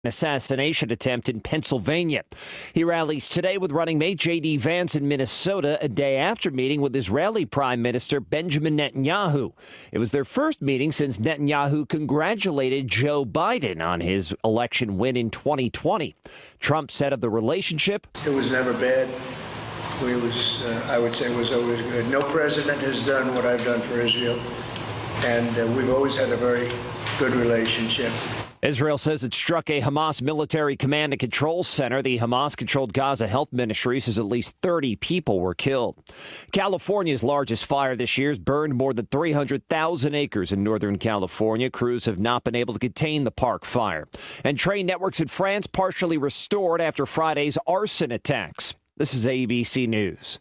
assassination attempt in Pennsylvania. He rallies today with running mate J.D. Vance in Minnesota, a day after meeting with Israeli Prime Minister Benjamin Netanyahu. It was their first meeting since Netanyahu congratulated Joe Biden on his election win in 2020. Trump said of the relationship, "It was never bad. I would say it was always good. No president has done what I've done for Israel, and we've always had a very good relationship." Israel says it struck a Hamas military command and control center. The Hamas-controlled Gaza Health Ministry says at least 30 people were killed. California's largest fire this year has burned more than 300,000 acres in Northern California. Crews have not been able to contain the park fire. And train networks in France partially restored after Friday's arson attacks. This is ABC News.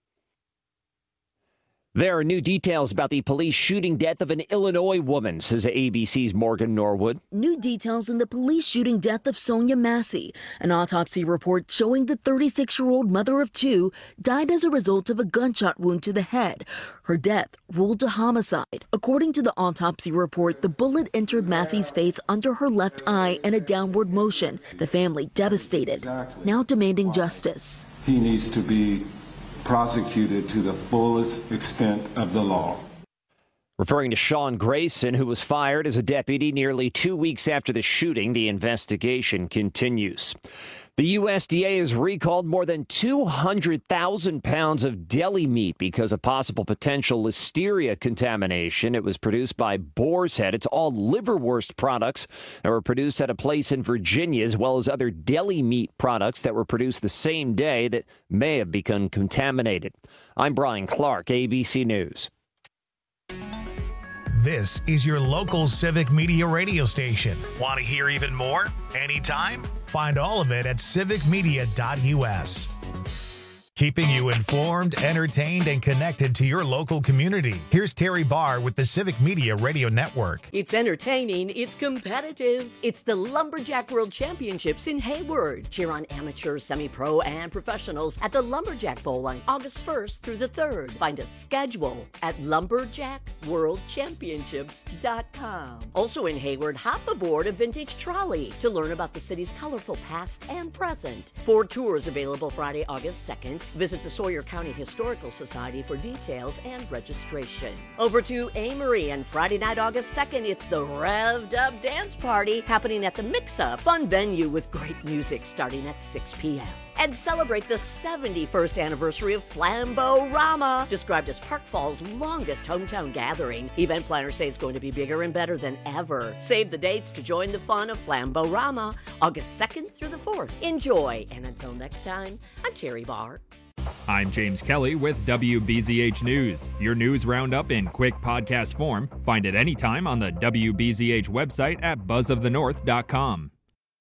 There are new details about the police shooting death of an Illinois woman, says ABC's Morgan Norwood. New details in the police shooting death of Sonia Massey. An autopsy report showing the 36-year-old mother of two died as a result of a gunshot wound to the head. Her death ruled a homicide. According to the autopsy report, the bullet entered Massey's face under her left eye in a downward motion. The family devastated, now demanding justice. He needs to be prosecuted to the fullest extent of the law. Referring to Sean Grayson, who was fired as a deputy nearly 2 weeks after the shooting, the investigation continues. The USDA has recalled more than 200,000 pounds of deli meat because of possible potential listeria contamination. It was produced by Boar's Head. It's all liverwurst products that were produced at a place in Virginia, as well as other deli meat products that were produced the same day that may have become contaminated. I'm Brian Clark, ABC News. This is your local Civic Media radio station. Want to hear even more? Anytime? Find all of it at civicmedia.us. Keeping you informed, entertained, and connected to your local community. Here's Terry Barr with the Civic Media Radio Network. It's entertaining, it's competitive. It's the Lumberjack World Championships in Hayward. Cheer on amateurs, semi-pro, and professionals at the Lumberjack Bowl on August 1st through the 3rd. Find a schedule at lumberjackworldchampionships.com. Also in Hayward, hop aboard a vintage trolley to learn about the city's colorful past and present. 4 tours available Friday, August 2nd. Visit the Sawyer County Historical Society for details and registration. Over to Amory, and Friday night, August 2nd, it's the Revved Up Dance Party happening at the Mix-Up, fun venue with great music starting at 6 p.m. And celebrate the 71st anniversary of Flambo-Rama, described as Park Fall's longest hometown gathering. Event planners say it's going to be bigger and better than ever. Save the dates to join the fun of Flambo-Rama, August 2nd through the 4th. Enjoy, and until next time, I'm Terry Barr. I'm James Kelly with WBZH News, your news roundup in quick podcast form. Find it anytime on the WBZH website at buzzofthenorth.com.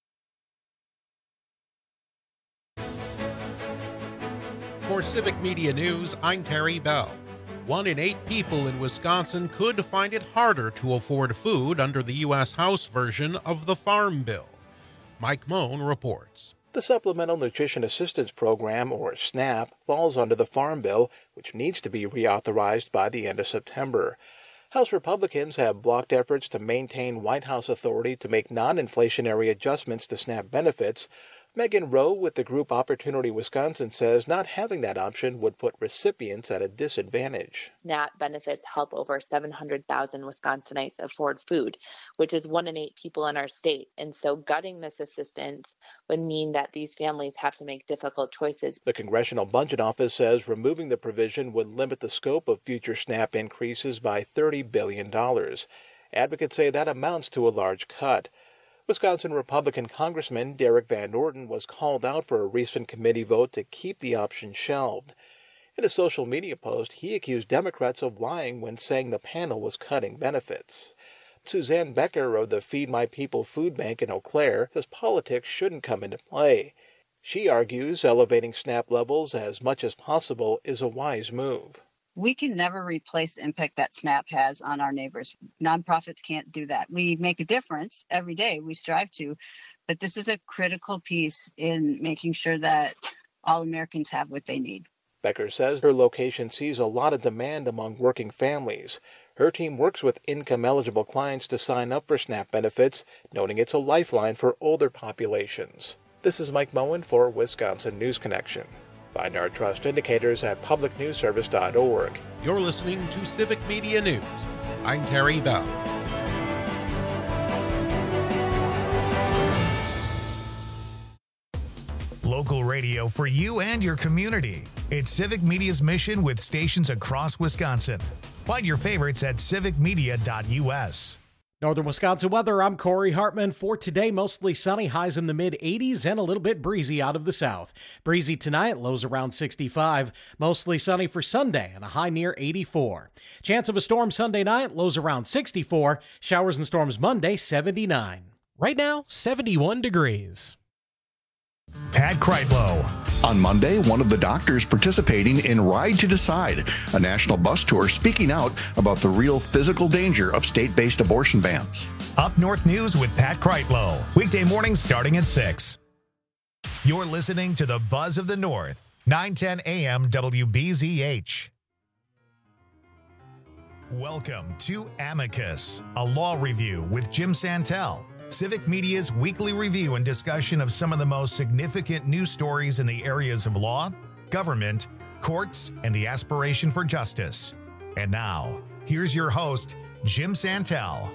For Civic Media News, I'm Terry Bell. 1 in 8 people in Wisconsin could find it harder to afford food under the U.S. House version of the Farm Bill. Mike Moan reports. The Supplemental Nutrition Assistance Program, or SNAP, falls under the Farm Bill, which needs to be reauthorized by the end of September. House Republicans have blocked efforts to maintain White House authority to make non-inflationary adjustments to SNAP benefits. Megan Rowe with the group Opportunity Wisconsin says not having that option would put recipients at a disadvantage. SNAP benefits help over 700,000 Wisconsinites afford food, which is 1 in 8 people in our state. And so gutting this assistance would mean that these families have to make difficult choices. The Congressional Budget Office says removing the provision would limit the scope of future SNAP increases by $30 billion. Advocates say that amounts to a large cut. Wisconsin Republican Congressman Derek Van Orden was called out for a recent committee vote to keep the option shelved. In a social media post, he accused Democrats of lying when saying the panel was cutting benefits. Suzanne Becker of the Feed My People Food Bank in Eau Claire says politics shouldn't come into play. She argues elevating SNAP levels as much as possible is a wise move. We can never replace the impact that SNAP has on our neighbors. Nonprofits can't do that. We make a difference every day. We strive to, but this is a critical piece in making sure that all Americans have what they need. Becker says her location sees a lot of demand among working families. Her team works with income-eligible clients to sign up for SNAP benefits, noting it's a lifeline for older populations. This is Mike Moen for Wisconsin News Connection. Find our trust indicators at publicnewsservice.org. You're listening to Civic Media News. I'm Terry Bell. Local radio for you and your community. It's Civic Media's mission with stations across Wisconsin. Find your favorites at civicmedia.us. Northern Wisconsin weather, I'm Corey Hartman. For today, mostly sunny, highs in the mid-80s and a little bit breezy out of the south. Breezy tonight, lows around 65. Mostly sunny for Sunday and a high near 84. Chance of a storm Sunday night, lows around 64. Showers and storms Monday, 79. Right now, 71 degrees. Pat Kreitlow. On Monday, one of the doctors participating in Ride to Decide, a national bus tour speaking out about the real physical danger of state-based abortion bans. Up North News with Pat Kreitlow. Weekday mornings starting at 6. You're listening to the Buzz of the North, 910 AM WBZH. Welcome to Amicus, a law review with Jim Santel. Civic Media's weekly review and discussion of some of the most significant news stories in the areas of law, government, courts, and the aspiration for justice. And now, here's your host, Jim Santel.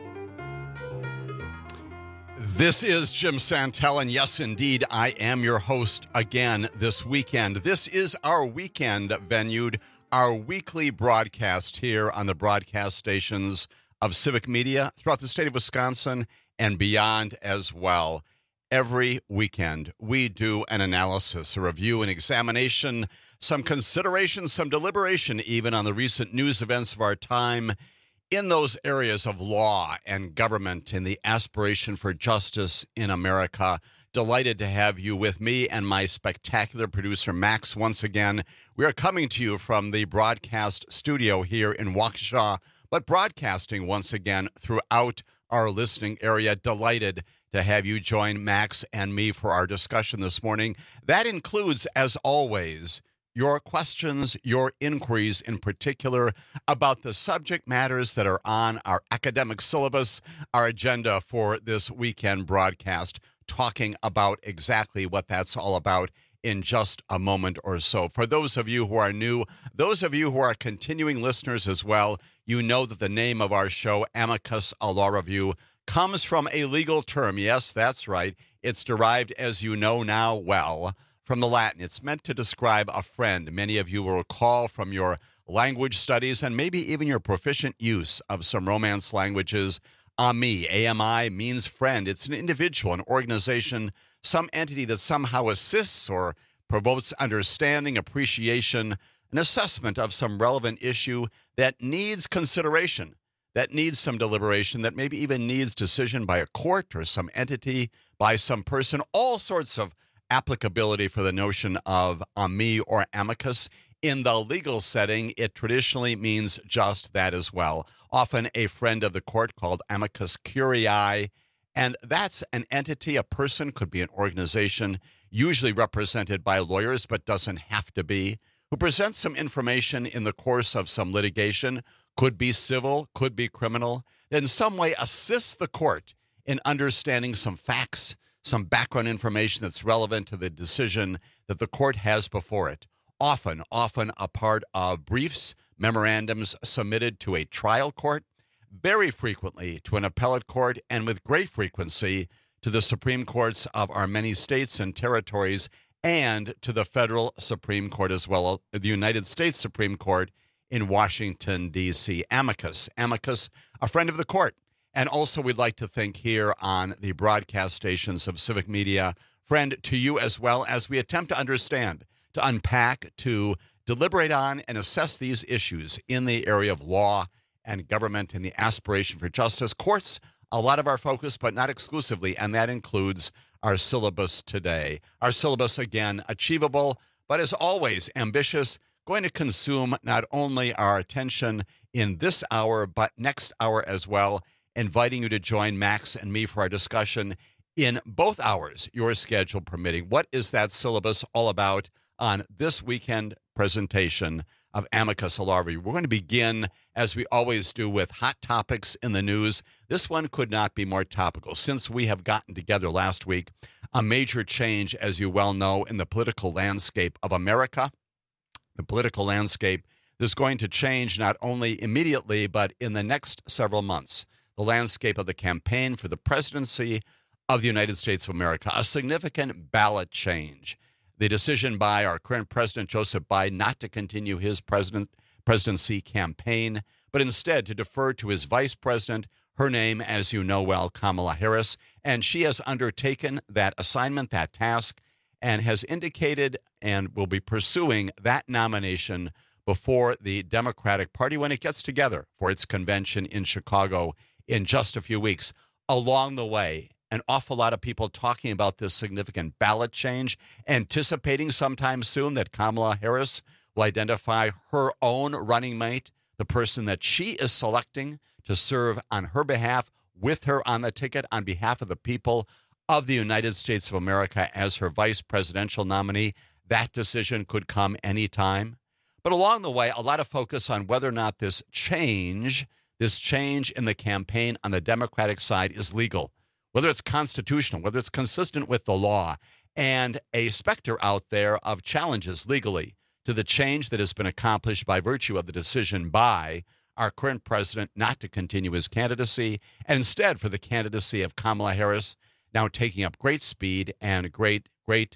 This is Jim Santel, and yes, indeed, I am your host again this weekend. This is our weekend venued, our weekly broadcast here on the broadcast stations of Civic Media throughout the state of Wisconsin and beyond as well. Every weekend, we do an analysis, a review, an examination, some consideration, some deliberation, even on the recent news events of our time in those areas of law and government and the aspiration for justice in America. Delighted to have you with me and my spectacular producer, Max, once again. We are coming to you from the broadcast studio here in Waukesha, but broadcasting once again throughout our listening area. Delighted to have you join Max and me for our discussion this morning. That includes, as always, your questions, your inquiries in particular about the subject matters that are on our academic syllabus, our agenda for this weekend broadcast, talking about exactly what that's all about in just a moment or so. For those of you who are new, those of you who are continuing listeners as well, you know that the name of our show, Amicus, a law review, comes from a legal term. Yes, that's right. It's derived, as you know now well, from the Latin. It's meant to describe a friend. Many of you will recall from your language studies and maybe even your proficient use of some Romance languages. Ami, A-M-I, means friend. It's an individual, an organization, some entity that somehow assists or promotes understanding, appreciation, an assessment of some relevant issue that needs consideration, that needs some deliberation, that maybe even needs decision by a court or some entity, by some person, all sorts of applicability for the notion of ami or amicus. In the legal setting, it traditionally means just that as well. Often a friend of the court called amicus curiae, and that's an entity, a person, could be an organization, usually represented by lawyers, but doesn't have to be, who presents some information in the course of some litigation, could be civil, could be criminal, that in some way assists the court in understanding some facts, some background information that's relevant to the decision that the court has before it. Often a part of briefs, memorandums submitted to a trial court, very frequently to an appellate court, and with great frequency to the Supreme Courts of our many states and territories, and to the federal Supreme Court as well, the United States Supreme Court in Washington, D.C. Amicus, a friend of the court. And also we'd like to think here on the broadcast stations of Civic Media, friend to you as well, as we attempt to understand, to unpack, to deliberate on and assess these issues in the area of law and government and the aspiration for justice. Courts, a lot of our focus, but not exclusively, and that includes our syllabus today. Our syllabus, again, achievable, but as always, ambitious, going to consume not only our attention in this hour, but next hour as well, inviting you to join Max and me for our discussion in both hours, your schedule permitting. What is that syllabus all about on this weekend presentation of Amicus Law Review. We're going to begin, as we always do, with hot topics in the news. This one could not be more topical. Since we have gotten together last week, a major change, as you well know, in the political landscape of America, the political landscape is going to change not only immediately, but in the next several months. The landscape of the campaign for the presidency of the United States of America, a significant ballot change. The decision by our current president, Joseph Biden, not to continue his presidency campaign, but instead to defer to his vice president, her name, as you know well, Kamala Harris. And she has undertaken that assignment, that task, and has indicated and will be pursuing that nomination before the Democratic Party when it gets together for its convention in Chicago in just a few weeks. Along the way, an awful lot of people talking about this significant ballot change, anticipating sometime soon that Kamala Harris will identify her own running mate, the person that she is selecting to serve on her behalf, with her on the ticket on behalf of the people of the United States of America as her vice presidential nominee. That decision could come anytime. But along the way, a lot of focus on whether or not this change in the campaign on the Democratic side is legal, whether it's constitutional, whether it's consistent with the law, and a specter out there of challenges legally to the change that has been accomplished by virtue of the decision by our current president not to continue his candidacy, and instead for the candidacy of Kamala Harris, now taking up great speed and great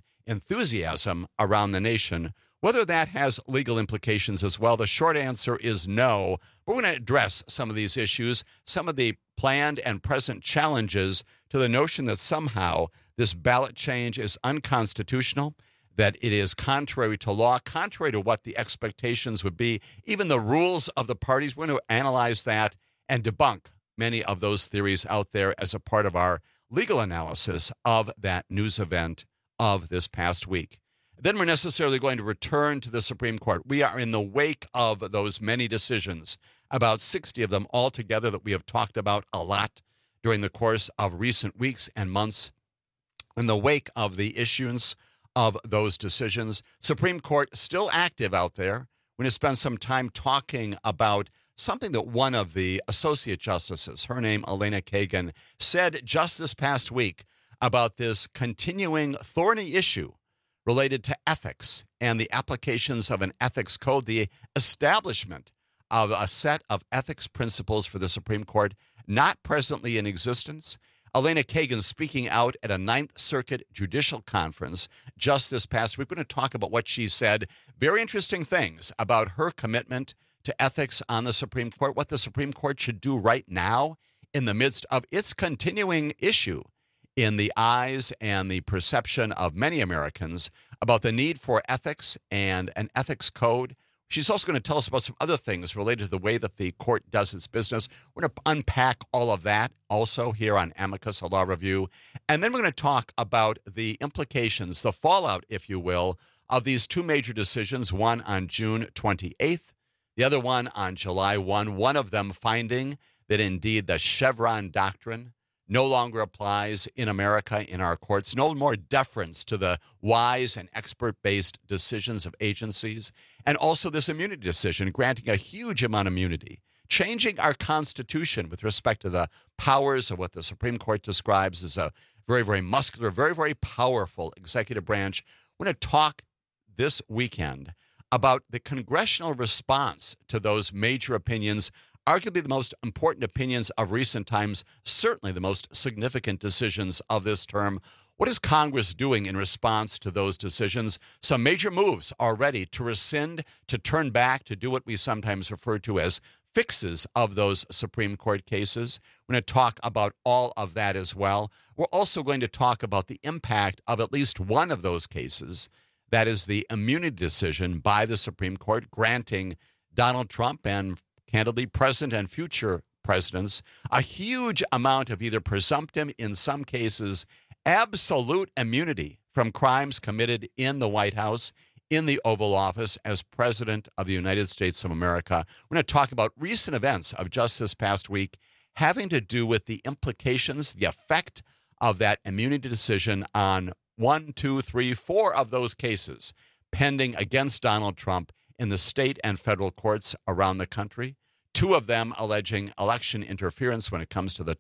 enthusiasm around the nation. Whether that has legal implications as well, the short answer is no. We're going to address some of these issues, some of the planned and present challenges to the notion that somehow this ballot change is unconstitutional, that it is contrary to law, contrary to what the expectations would be, even the rules of the parties. We're going to analyze that and debunk many of those theories out there as a part of our legal analysis of that news event of this past week. Then we're necessarily going to return to the Supreme Court. We are in the wake of those many decisions, about 60 of them altogether that we have talked about a lot during the course of recent weeks and months. In the wake of the issuance of those decisions, Supreme Court still active out there. We're going to spend some time talking about something that one of the associate justices, her name Elena Kagan, said just this past week about this continuing thorny issue related to ethics and the applications of an ethics code, the establishment of a set of ethics principles for the Supreme Court not presently in existence. Elena Kagan speaking out at a Ninth Circuit Judicial Conference just this past week. We're going to talk about what she said. Very interesting things about her commitment to ethics on the Supreme Court, what the Supreme Court should do right now in the midst of its continuing issue in the eyes and the perception of many Americans about the need for ethics and an ethics code. She's also going to tell us about some other things related to the way that the court does its business. We're going to unpack all of that also here on Amicus Law Review. And then we're going to talk about the implications, the fallout, if you will, of these two major decisions, one on June 28th, the other one on July 1, one of them finding that indeed the Chevron doctrine no longer applies in America in our courts, no more deference to the wise and expert-based decisions of agencies, and also this immunity decision granting a huge amount of immunity, changing our Constitution with respect to the powers of what the Supreme Court describes as a very, very muscular, very, very powerful executive branch. We're going to talk this weekend about the congressional response to those major opinions, arguably the most important opinions of recent times, certainly the most significant decisions of this term. What is Congress doing in response to those decisions? Some major moves already to rescind, to turn back, to do what we sometimes refer to as fixes of those Supreme Court cases. We're going to talk about all of that as well. We're also going to talk about the impact of at least one of those cases. That is the immunity decision by the Supreme Court granting Donald Trump and candidly present and future presidents a huge amount of either presumptive, in some cases, absolute immunity from crimes committed in the White House, in the Oval Office as President of the United States of America. We're going to talk about recent events of just this past week having to do with the implications, the effect of that immunity decision on 1, 2, 3, 4 of those cases pending against Donald Trump in the state and federal courts around the country, 2 of them alleging election interference when it comes to the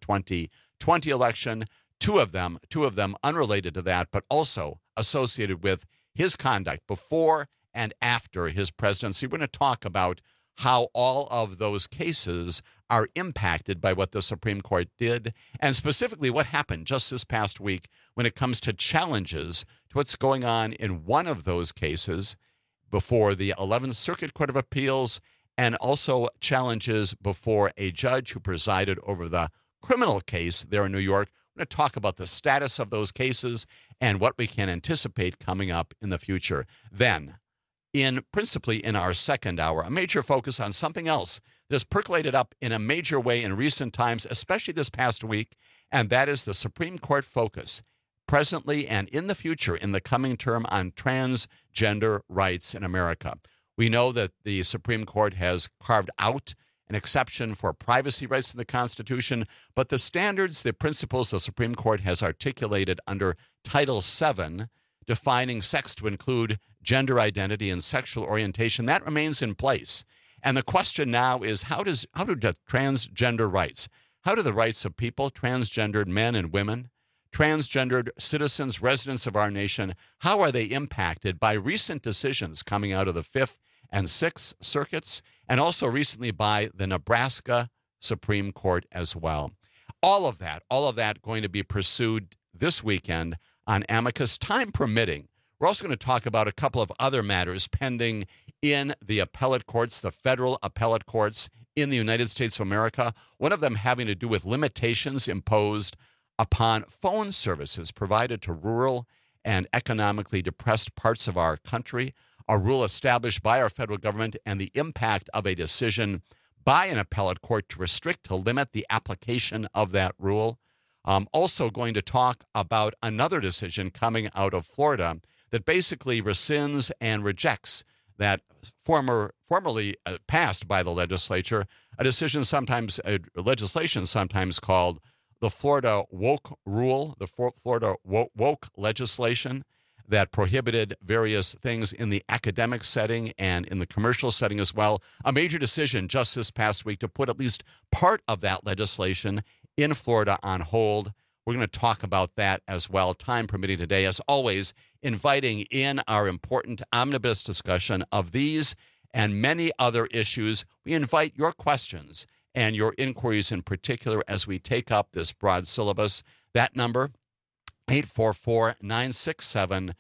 2020 election, 2 of them unrelated to that, but also associated with his conduct before and after his presidency. We're going to talk about how all of those cases are impacted by what the Supreme Court did, and specifically what happened just this past week when it comes to challenges to what's going on in one of those cases before the 11th Circuit Court of Appeals, and also challenges before a judge who presided over the criminal case there in New York. We're going to talk about the status of those cases and what we can anticipate coming up in the future. Then, principally in our second hour, a major focus on something else that's percolated up in a major way in recent times, especially this past week, and that is the Supreme Court focus presently and in the future in the coming term on transgender rights in America. We know that the Supreme Court has carved out an exception for privacy rights in the Constitution, but the standards, the principles the Supreme Court has articulated under Title VII, defining sex to include gender identity and sexual orientation, that remains in place. And the question now is, how do the transgender rights, how do the rights of people, transgendered men and women, transgendered citizens, residents of our nation, how are they impacted by recent decisions coming out of the 5th and 6th circuits, and also recently by the Nebraska Supreme Court as well? All of that going to be pursued this weekend on Amicus, time permitting. We're also going to talk about a couple of other matters pending in the appellate courts, the federal appellate courts in the United States of America, one of them having to do with limitations imposed upon phone services provided to rural and economically depressed parts of our country, a rule established by our federal government, and the impact of a decision by an appellate court to restrict, to limit the application of that rule. Also going to talk about another decision coming out of Florida that basically rescinds and rejects that formerly passed by the legislature, a legislation sometimes called the Florida Woke Rule, the Florida Woke legislation that prohibited various things in the academic setting and in the commercial setting as well. A major decision just this past week to put at least part of that legislation in Florida on hold. We're going to talk about that as well, time permitting today. As always, inviting in our important omnibus discussion of these and many other issues. We invite your questions and your inquiries in particular as we take up this broad syllabus. That number, 844-967-2789,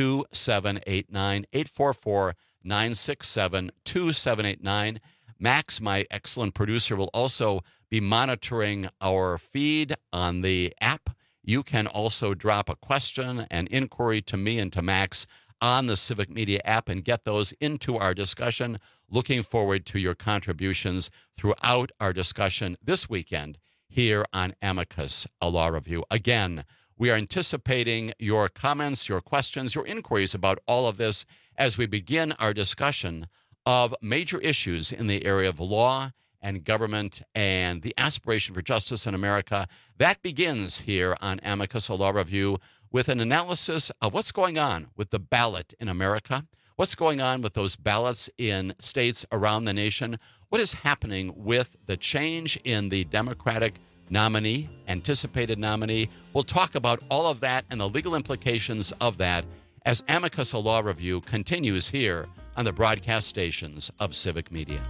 844-967-2789. Max, my excellent producer, will also be monitoring our feed on the app. You can also drop a question and inquiry to me and to Max on the Civic Media app and get those into our discussion. Looking forward to your contributions throughout our discussion this weekend here on Amicus, a law review. Again, we are anticipating your comments, your questions, your inquiries about all of this as we begin our discussion of major issues in the area of law and government and the aspiration for justice in America. That begins here on Amicus, a law review, with an analysis of what's going on with the ballot in America, what's going on with those ballots in states around the nation, what is happening with the change in the Democratic nominee, anticipated nominee. We'll talk about all of that and the legal implications of that as Amicus, a law review, continues here on the broadcast stations of Civic Media.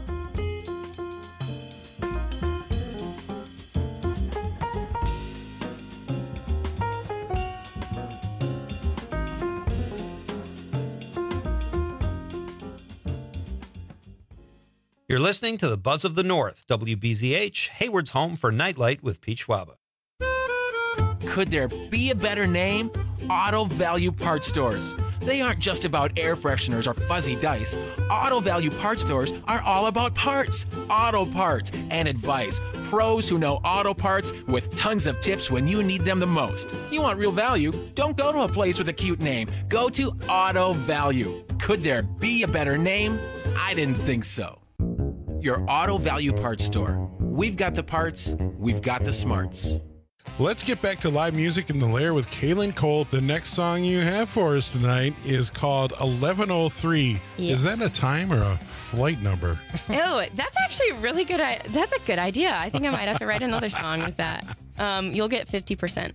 You're listening to the Buzz of the North, WBZH, Hayward's home for Nightlight with Pete Schwaba. Could there be a better name? Auto Value Parts Stores. They aren't just about air fresheners or fuzzy dice. Auto Value Parts Stores are all about parts, auto parts, and advice. Pros who know auto parts with tons of tips when you need them the most. You want real value? Don't go to a place with a cute name. Go to Auto Value. Could there be a better name? I didn't think so. Your Auto Value Parts Store. We've got the parts, we've got the smarts. Let's get back to live music in the Lair with Kaylin Cole. The next song you have for us tonight is called 1103. Yes. Is that a time or a flight number? Oh, that's actually really good. That's a good idea. I think I might have to write another song with that. You'll get 50%.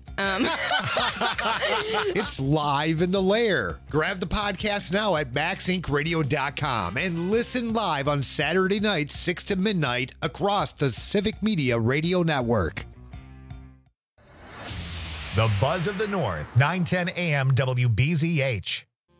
It's live in the Lair. Grab the podcast now at MaxIncRadio.com and listen live on Saturday nights, 6 to midnight, across the Civic Media Radio Network. The Buzz of the North, 910 AM WBZH.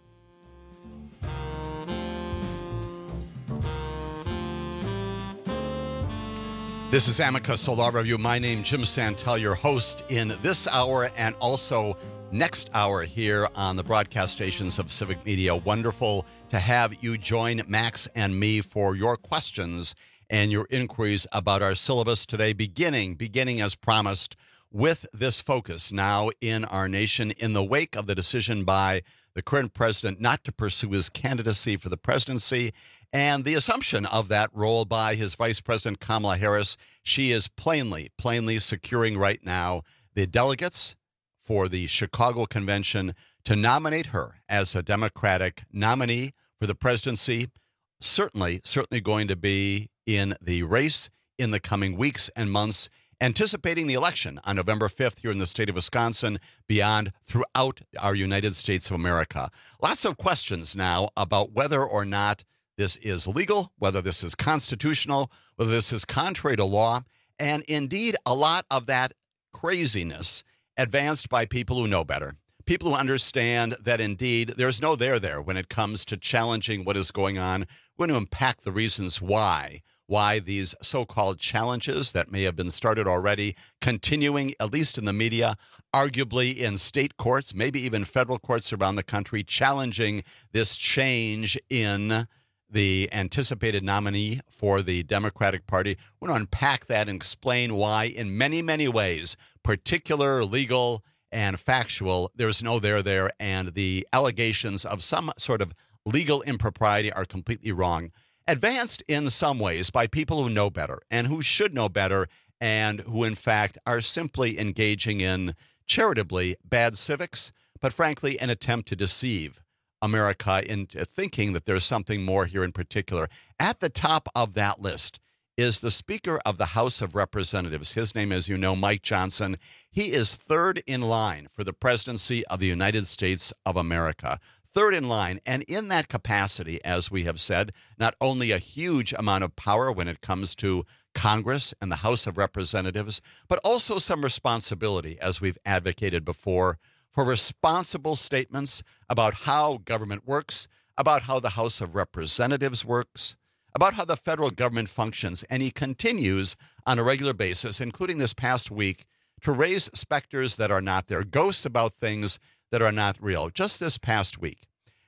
This is Amicus Law Review. My name, Jim Santel, your host in this hour and also next hour here on the broadcast stations of Civic Media. Wonderful to have you join Max and me for your questions and your inquiries about our syllabus today, beginning as promised with this focus now in our nation in the wake of the decision by the current president not to pursue his candidacy for the presidency and the assumption of that role by his Vice President Kamala Harris. She is plainly securing right now the delegates for the Chicago Convention to nominate her as a Democratic nominee for the presidency. Certainly going to be in the race in the coming weeks and months, anticipating the election on November 5th here in the state of Wisconsin, beyond throughout our United States of America. Lots of questions now about whether or not this is legal, whether this is constitutional, whether this is contrary to law, and indeed a lot of that craziness advanced by people who know better, people who understand that indeed there's no there when it comes to challenging what is going on. We're going to unpack the reasons why these so-called challenges that may have been started already, continuing, at least in the media, arguably in state courts, maybe even federal courts around the country, challenging this change in the anticipated nominee for the Democratic Party. We're going to unpack that and explain why, in many, many ways, particular, legal, and factual, there's no there, and the allegations of some sort of legal impropriety are completely wrong. Advanced in some ways by people who know better and who should know better, and who, in fact, are simply engaging in charitably bad civics, but frankly, an attempt to deceive America into thinking that there's something more here in particular. At the top of that list is the Speaker of the House of Representatives. His name, as you know, Mike Johnson. He is third in line for the presidency of the United States of America. Third in line, and in that capacity, as we have said, not only a huge amount of power when it comes to Congress and the House of Representatives, but also some responsibility, as we've advocated before, for responsible statements about how government works, about how the House of Representatives works, about how the federal government functions. And he continues on a regular basis, including this past week, to raise specters that are not there, ghosts about things that are not real. Just this past week,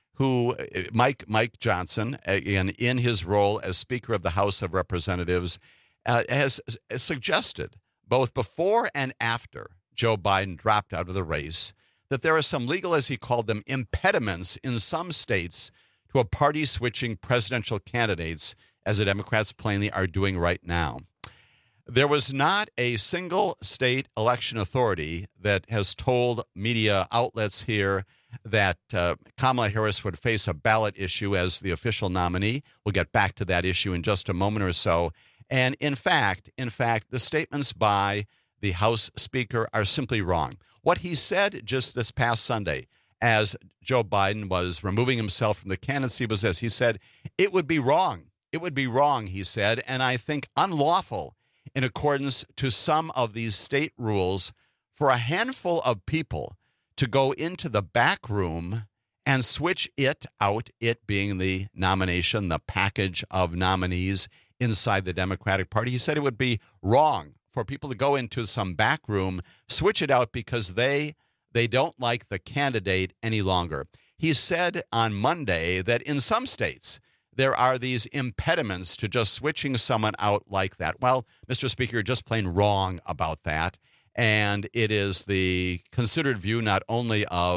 Mike Johnson, in his role as Speaker of the House of Representatives, has suggested, both before and after Joe Biden dropped out of the race, that there are some legal, as he called them, impediments in some states to a party-switching presidential candidates, as the Democrats plainly are doing right now. There was not a single state election authority that has told media outlets here that Kamala Harris would face a ballot issue as the official nominee. We'll get back to that issue in just a moment or so. And in fact, the statements by the House Speaker are simply wrong. What he said just this past Sunday, as Joe Biden was removing himself from the candidacy, was this. He said, it would be wrong. It would be wrong, he said, and I think unlawful in accordance to some of these state rules for a handful of people to go into the back room and switch it out, it being the nomination, the package of nominees inside the Democratic Party. He said it would be wrong for people to go into some back room, switch it out because they don't like the candidate any longer. He said on Monday that in some states there are these impediments to just switching someone out like that. Well, Mr. Speaker, you're just plain wrong about that. And it is the considered view not only of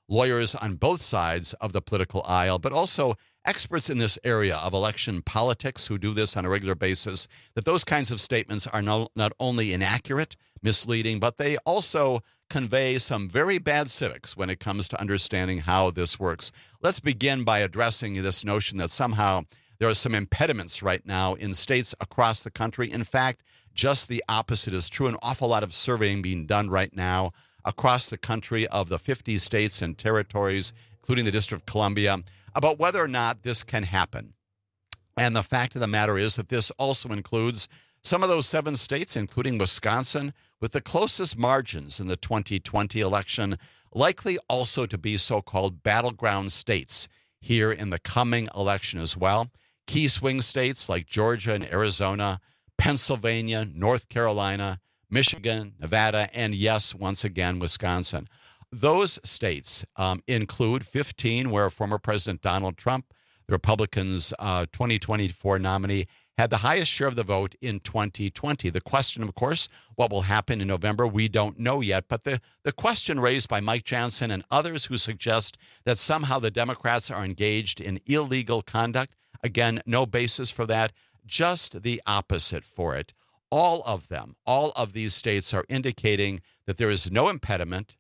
lawyers on both sides of the political aisle, but also experts in this area of election politics who do this on a regular basis, that those kinds of statements are not only inaccurate, misleading, but they also convey some very bad civics when it comes to understanding how this works. Let's begin by addressing this notion that somehow there are some impediments right now in states across the country. In fact, just the opposite is true. An awful lot of surveying being done right now across the country of the 50 states and territories, including the District of Columbia, about whether or not this can happen. And the fact of the matter is that this also includes some of those 7 states, including Wisconsin, with the closest margins in the 2020 election, likely also to be so-called battleground states here in the coming election as well. Key swing states like Georgia and Arizona, Pennsylvania, North Carolina, Michigan, Nevada, and yes, once again, Wisconsin. Those states include 15 where former President Donald Trump, the Republicans' 2024 nominee, had the highest share of the vote in 2020. The question, of course, what will happen in November, we don't know yet. But the question raised by Mike Johnson and others who suggest that somehow the Democrats are engaged in illegal conduct, again, no basis for that, just the opposite for it. All of them, all of these states are indicating that there is no impediment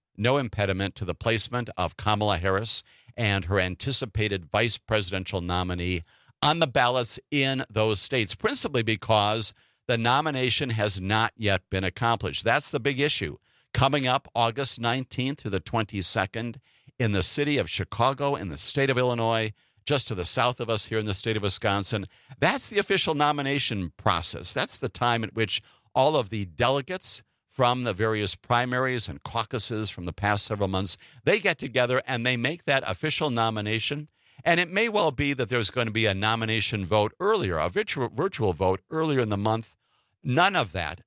to the placement of Kamala Harris and her anticipated vice presidential nominee on the ballots in those states, principally because the nomination has not yet been accomplished. That's the big issue. Coming up August 19th through the 22nd in the city of Chicago, in the state of Illinois, just to the south of us here in the state of Wisconsin, that's the official nomination process. That's the time at which all of the delegates from the various primaries and caucuses from the past several months, they get together and they make that official nomination. And it may well be that there's going to be a nomination vote earlier, a virtual vote earlier in the month. None of that,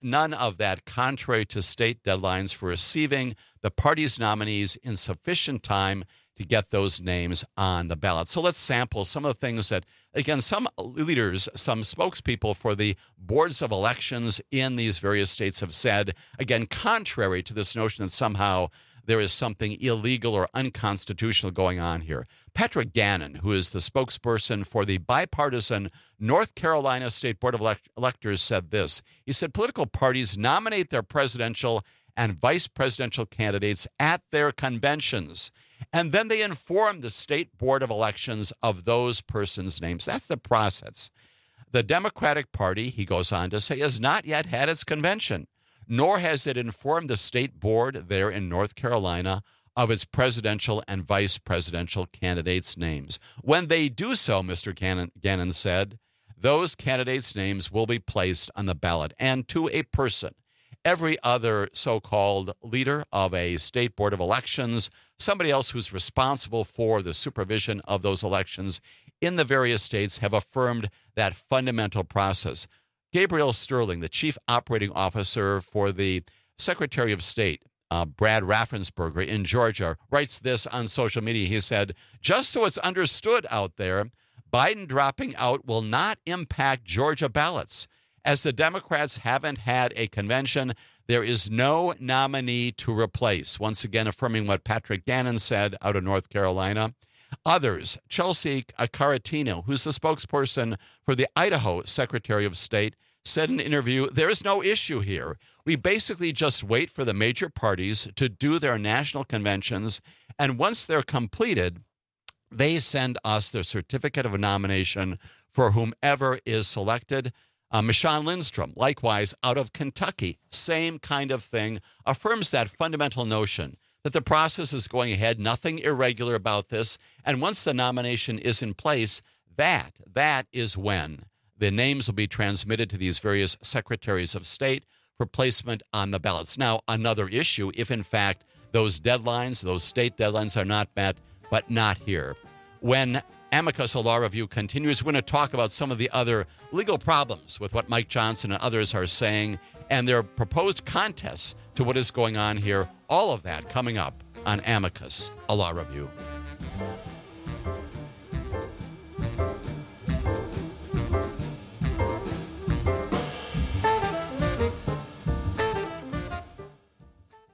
contrary to state deadlines for receiving the party's nominees in sufficient time to get those names on the ballot. So let's sample some of the things that, again, some leaders, some spokespeople for the boards of elections in these various states have said, again, contrary to this notion that somehow there is something illegal or unconstitutional going on here. Patrick Gannon, who is the spokesperson for the bipartisan North Carolina State Board of Electors, said this. He said political parties nominate their presidential and vice presidential candidates at their conventions, and then they inform the State Board of Elections of those persons' names. That's the process. The Democratic Party, he goes on to say, has not yet had its convention, nor has it informed the state board there in North Carolina of its presidential and vice presidential candidates' names. When they do so, Mr. Gannon said, those candidates' names will be placed on the ballot. And to a person, every other so-called leader of a state board of elections, somebody else who's responsible for the supervision of those elections in the various states, have affirmed that fundamental process. Gabriel Sterling, the chief operating officer for the Secretary of State, Brad Raffensperger in Georgia, writes this on social media. He said, just so it's understood out there, Biden dropping out will not impact Georgia ballots. As the Democrats haven't had a convention, there is no nominee to replace. Once again, affirming what Patrick Gannon said out of North Carolina. Others, Chelsea Caratino, who's the spokesperson for the Idaho Secretary of State, said in an interview, there is no issue here. We basically just wait for the major parties to do their national conventions, and once they're completed, they send us their certificate of nomination for whomever is selected. Michonne Lindstrom, likewise out of Kentucky, same kind of thing, affirms that fundamental notion that the process is going ahead, nothing irregular about this, and once the nomination is in place, that is when the names will be transmitted to these various secretaries of state for placement on the ballots. Now, another issue, if in fact those deadlines, those state deadlines are not met, but not here. When Amicus, a law review, continues, we're going to talk about some of the other legal problems with what Mike Johnson and others are saying and their proposed contests to what is going on here. All of that coming up on Amicus, a law review.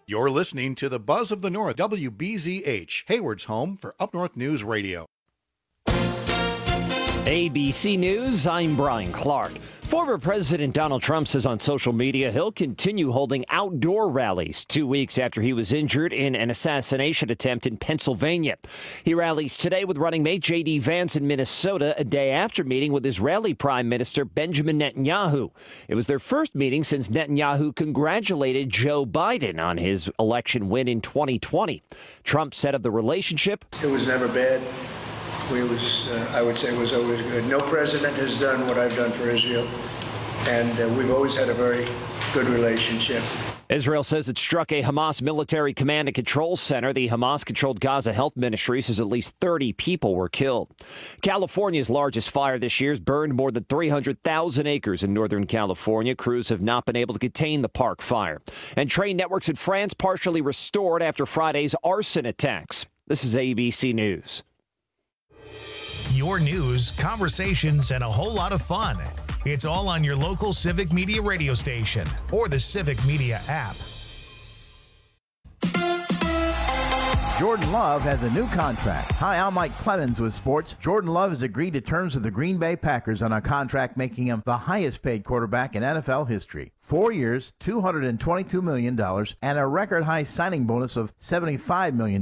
You're listening to the Buzz of the North, WBZH, Hayward's home for Up North News Radio. ABC News, I'm Brian Clark. Former President Donald Trump says on social media he'll continue holding outdoor rallies 2 weeks after he was injured in an assassination attempt in Pennsylvania. He rallies today with running mate J.D. Vance in Minnesota, a day after meeting with Israeli Prime Minister Benjamin Netanyahu. It was their first meeting since Netanyahu congratulated Joe Biden on his election win in 2020. Trump said of the relationship, "It was never bad. I would say it was always good. No president has done what I've done for Israel, and we've always had a very good relationship." Israel says it struck a Hamas military command and control center. The Hamas-controlled Gaza Health Ministry says at least 30 people were killed. California's largest fire this year has burned more than 300,000 acres in Northern California. Crews have not been able to contain the park fire. And train networks in France partially restored after Friday's arson attacks. This is ABC News. Your news, conversations, and a whole lot of fun. It's all on your local Civic Media radio station or the Civic Media app. Jordan Love has a new contract. Hi, I'm Mike Clemens with sports. Jordan Love has agreed to terms with the Green Bay Packers on a contract making him the highest paid quarterback in NFL history. 4 years, $222 million, and a record high signing bonus of $75 million,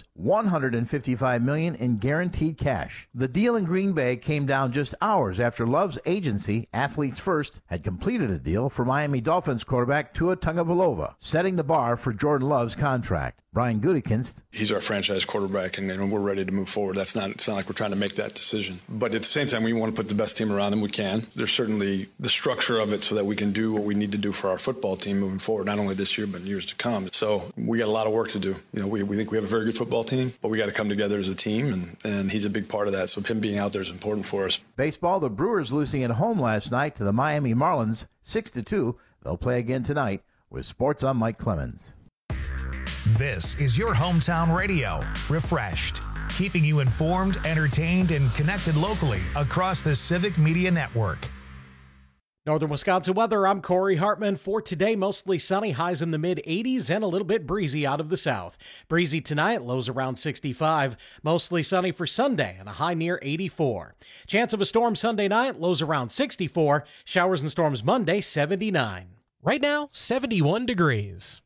$155 million in guaranteed cash. The deal in Green Bay came down just hours after Love's agency, Athletes First, had completed a deal for Miami Dolphins quarterback Tua Tagovailoa, setting the bar for Jordan Love's contract. Brian Gutekunst. He's our franchise quarterback, and we're ready to move forward. It's not like we're trying to make that decision. But at the same time, we want to put the best team around him we can. There's certainly the structure of it so that we can do what we need to do for our football team moving forward, not only this year, but in years to come. So we got a lot of work to do. We think we have a very good football team, but we got to come together as a team, and he's a big part of that. So him being out there is important for us. Baseball, the Brewers losing at home last night to the Miami Marlins 6-2. They'll play again tonight. With sports, I'm Mike Clemens. This is your hometown radio, refreshed, keeping you informed, entertained, and connected locally across the Civic Media Network. Northern Wisconsin weather, I'm Corey Hartman. For today, mostly sunny, highs in the mid-80s and a little bit breezy out of the south. Breezy tonight, lows around 65. Mostly sunny for Sunday and a high near 84. Chance of a storm Sunday night, lows around 64. Showers and storms Monday, 79. Right now, 71 degrees.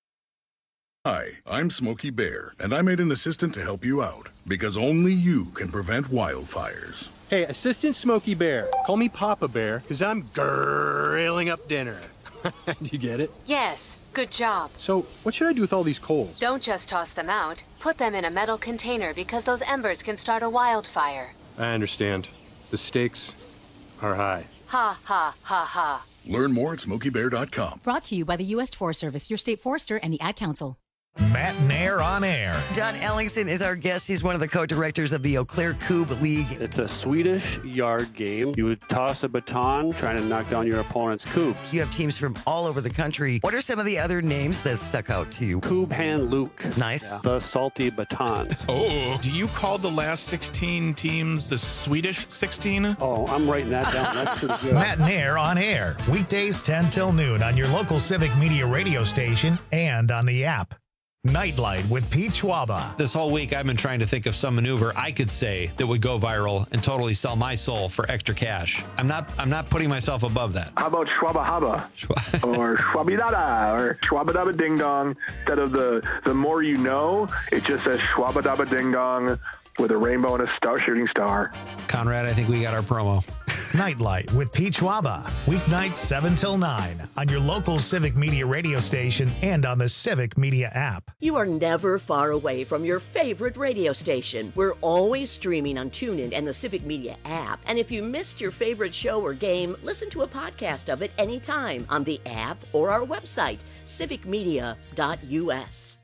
Hi, I'm Smokey Bear, and I made an assistant to help you out, because only you can prevent wildfires. Hey, Assistant Smokey Bear, call me Papa Bear, because I'm grilling up dinner. Do you get it? Yes, good job. So, what should I do with all these coals? Don't just toss them out. Put them in a metal container because those embers can start a wildfire. I understand. The stakes are high. Ha, ha, ha, ha. Learn more at SmokeyBear.com. Brought to you by the U.S. Forest Service, your state forester, and the Ad Council. Matt Nair on air. John Ellingson is our guest. He's one of the co-directors of the Eau Claire Cube League. It's a Swedish yard game. You would toss a baton trying to knock down your opponent's cubes. You have teams from all over the country. What are some of the other names that stuck out to you? Cube Hand Luke. Nice. Yeah. The Salty Baton. Oh, do you call the last 16 teams the Swedish 16? Oh, I'm writing that down. That's pretty good. Matt Nair on air. Weekdays 10 till noon on your local Civic Media radio station and on the app. Nightlight with Pete Schwaba. This whole week, I've been trying to think of some maneuver I could say that would go viral and totally sell my soul for extra cash. I'm not putting myself above that. How about Schwaba Haba? Or Schwabidada or Schwabadaba Ding Dong? Instead of the more you know, it just says Schwabadaba Ding Dong with a rainbow and a shooting star. Conrad, I think we got our promo. Nightlight with Pete Schwaba. Weeknights 7 till 9 on your local Civic Media radio station and on the Civic Media app. You are never far away from your favorite radio station. We're always streaming on TuneIn and the Civic Media app. And if you missed your favorite show or game, listen to a podcast of it anytime on the app or our website, civicmedia.us.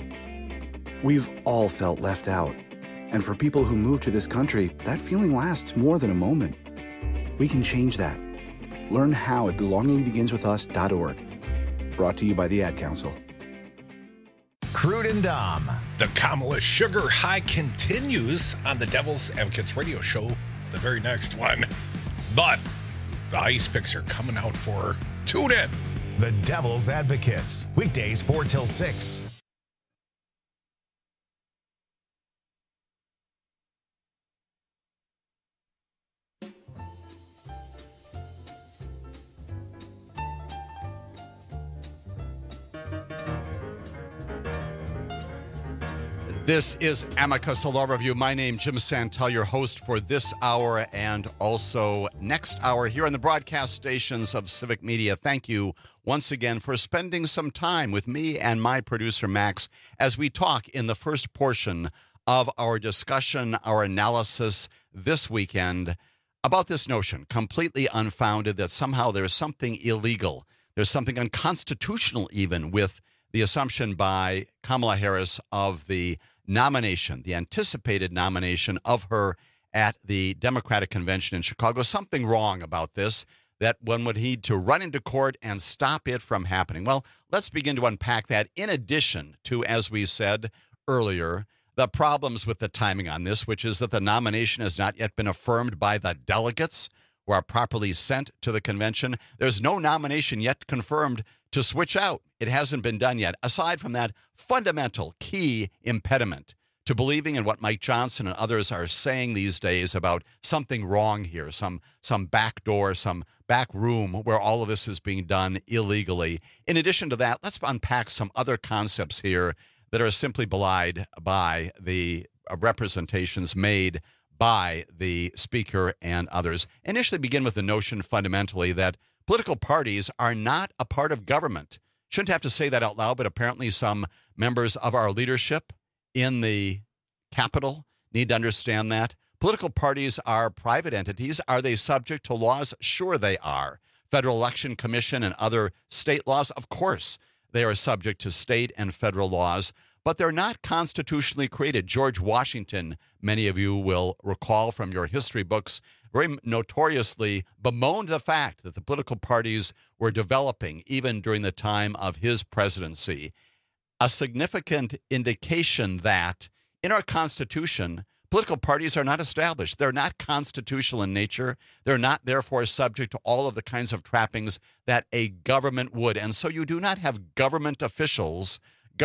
We've all felt left out. And for people who move to this country, that feeling lasts more than a moment. We can change that. Learn how at belongingbeginswithus.org. Brought to you by the Ad Council. Crude and Dom. The Kamala sugar high continues on the Devil's Advocates radio show, the very next one. But the ice picks are coming out for tune in The Devil's Advocates, weekdays 4 till 6. This is Amicus, a Law Review. My name, Jim Santel, your host for this hour and also next hour here on the broadcast stations of Civic Media. Thank you once again for spending some time with me and my producer, Max, as we talk in the first portion of our discussion, our analysis this weekend about this notion, completely unfounded, that somehow there's something illegal, there's something unconstitutional even with the assumption by Kamala Harris of the nomination, the anticipated nomination of her at the Democratic Convention in Chicago. Something wrong about this that one would need to run into court and stop it from happening. Well, let's begin to unpack that, in addition to, as we said earlier, the problems with the timing on this, which is that the nomination has not yet been affirmed by the delegates who are properly sent to the convention. There's no nomination yet confirmed to switch out. It hasn't been done yet, aside from that fundamental key impediment to believing in what Mike Johnson and others are saying these days about something wrong here, some back door, some back room where all of this is being done illegally. In addition to that, let's unpack some other concepts here that are simply belied by the representations made by the speaker and others. Initially begin with the notion fundamentally that political parties are not a part of government. Shouldn't have to say that out loud, but apparently some members of our leadership in the Capitol need to understand that. Political parties are private entities. Are they subject to laws? Sure they are. Federal Election Commission and other state laws, of course, they are subject to state and federal laws, but they're not constitutionally created. George Washington, many of you will recall from your history books, very notoriously bemoaned the fact that the political parties were developing even during the time of his presidency. A significant indication that in our Constitution, political parties are not established. They're not constitutional in nature. They're not, therefore, subject to all of the kinds of trappings that a government would. And so you do not have government officials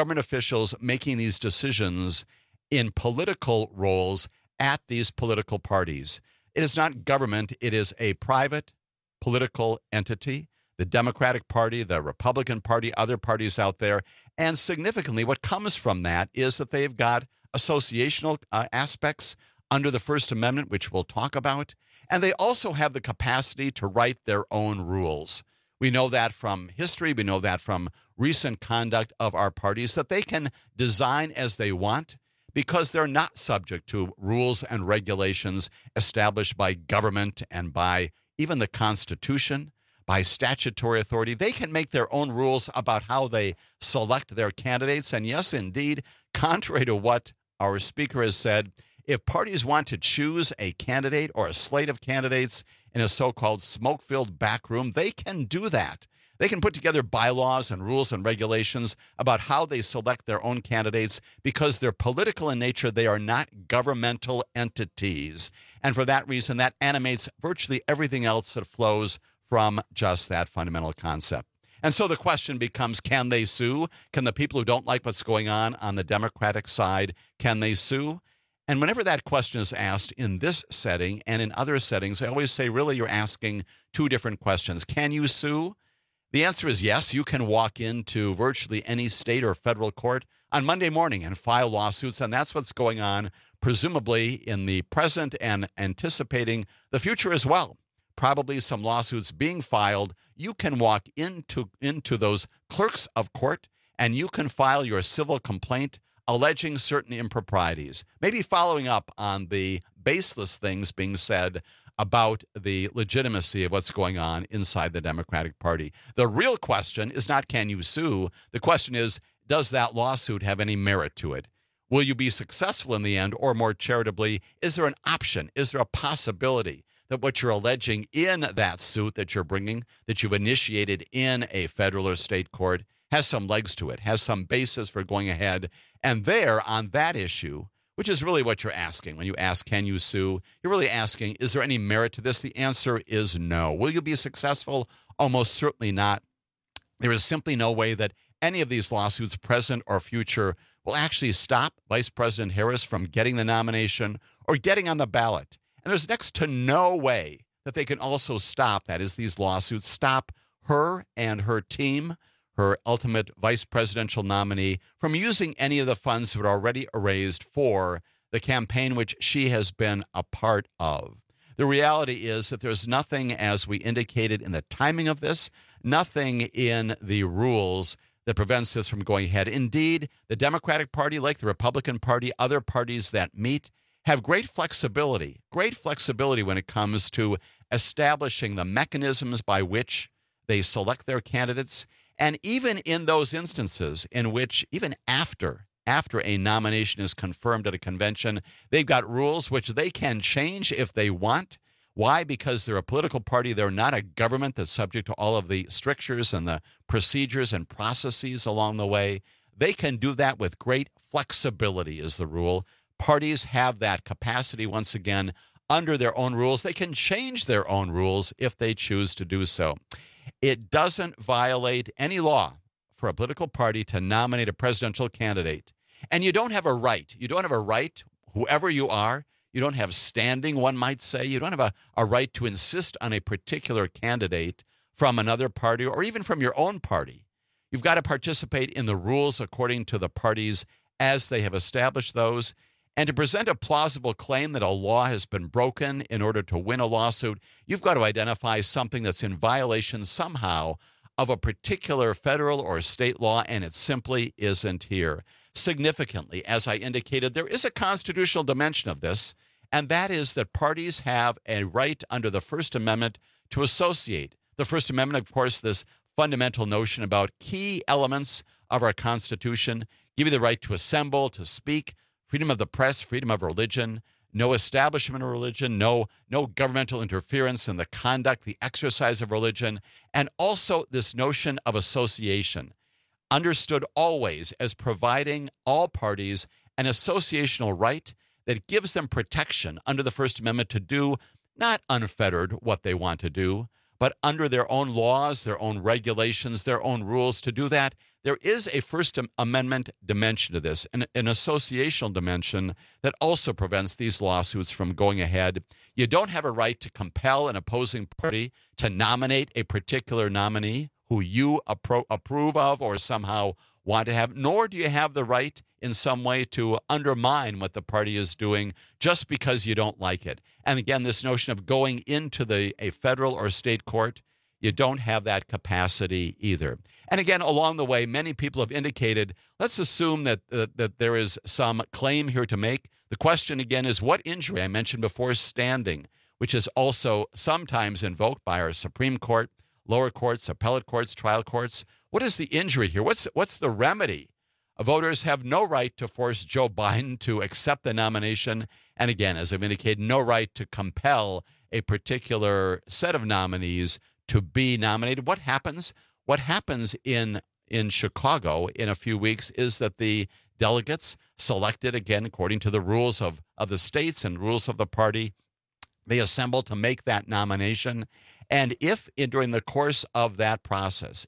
making these decisions in political roles at these political parties. It is not government. It is a private political entity, the Democratic Party, the Republican Party, other parties out there. And significantly, what comes from that is that they've got associational aspects under the First Amendment, which we'll talk about. And they also have the capacity to write their own rules. We know that from history. We know that from recent conduct of our parties, that they can design as they want, because they're not subject to rules and regulations established by government and by even the Constitution, by statutory authority. They can make their own rules about how they select their candidates. And yes, indeed, contrary to what our speaker has said, if parties want to choose a candidate or a slate of candidates in a so-called smoke-filled back room, they can do that. They can put together bylaws and rules and regulations about how they select their own candidates because they're political in nature. They are not governmental entities. And for that reason, that animates virtually everything else that flows from just that fundamental concept. And so the question becomes, can they sue? Can the people who don't like what's going on the Democratic side, can they sue? And whenever that question is asked in this setting and in other settings, I always say, really, you're asking two different questions. Can you sue? The answer is yes. You can walk into virtually any state or federal court on Monday morning and file lawsuits, and that's what's going on, presumably in the present and anticipating the future as well. Probably some lawsuits being filed. You can walk into those clerks of court, and you can file your civil complaint alleging certain improprieties, maybe following up on the baseless things being said about the legitimacy of what's going on inside the Democratic Party. The real question is not, can you sue? The question is, does that lawsuit have any merit to it? Will you be successful in the end? Or more charitably, is there an option? Is there a possibility that what you're alleging in that suit that you're bringing, that you've initiated in a federal or state court, has some legs to it, has some basis for going ahead? And there, on that issue, which is really what you're asking. When you ask, can you sue? You're really asking, is there any merit to this? The answer is no. Will you be successful? Almost certainly not. There is simply no way that any of these lawsuits, present or future, will actually stop Vice President Harris from getting the nomination or getting on the ballot. And there's next to no way that they can also stop, that is, these lawsuits, stop her and her team, her ultimate vice presidential nominee, from using any of the funds that were already raised for the campaign which she has been a part of. The reality is that there's nothing, as we indicated in the timing of this, nothing in the rules that prevents this from going ahead. Indeed, the Democratic Party, like the Republican Party, other parties that meet, have great flexibility when it comes to establishing the mechanisms by which they select their candidates. And even in those instances in which, even after a nomination is confirmed at a convention, they've got rules which they can change if they want. Why? Because they're a political party. They're not a government that's subject to all of the strictures and the procedures and processes along the way. They can do that with great flexibility is the rule. Parties have that capacity, once again, under their own rules. They can change their own rules if they choose to do so. It doesn't violate any law for a political party to nominate a presidential candidate. And you don't have a right. You don't have a right, whoever you are. You don't have standing, one might say. You don't have a right to insist on a particular candidate from another party or even from your own party. You've got to participate in the rules according to the parties as they have established those. And to present a plausible claim that a law has been broken in order to win a lawsuit, you've got to identify something that's in violation somehow of a particular federal or state law, and it simply isn't here. Significantly, as I indicated, there is a constitutional dimension of this, and that is that parties have a right under the First Amendment to associate. The First Amendment, of course, this fundamental notion about key elements of our Constitution, give you the right to assemble, to speak, freedom of the press, freedom of religion, no establishment of religion, no governmental interference in the conduct, the exercise of religion, and also this notion of association, understood always as providing all parties an associational right that gives them protection under the First Amendment to do, not unfettered, what they want to do, but under their own laws, their own regulations, their own rules to do that. There is a First Amendment dimension to this, an associational dimension that also prevents these lawsuits from going ahead. You don't have a right to compel an opposing party to nominate a particular nominee who you approve of or somehow want to have, nor do you have the right in some way to undermine what the party is doing just because you don't like it. And again, this notion of going into a federal or state court, you don't have that capacity either. And again, along the way, many people have indicated, let's assume that there is some claim here to make. The question again is what injury? I mentioned before standing, which is also sometimes invoked by our Supreme Court, lower courts, appellate courts, trial courts. What is the injury here? What's the remedy? Voters have no right to force Joe Biden to accept the nomination. And again, as I've indicated, no right to compel a particular set of nominees to be nominated. What happens? What happens in Chicago in a few weeks is that the delegates selected, again, according to the rules of the states and rules of the party, they assemble to make that nomination. And if during the course of that process,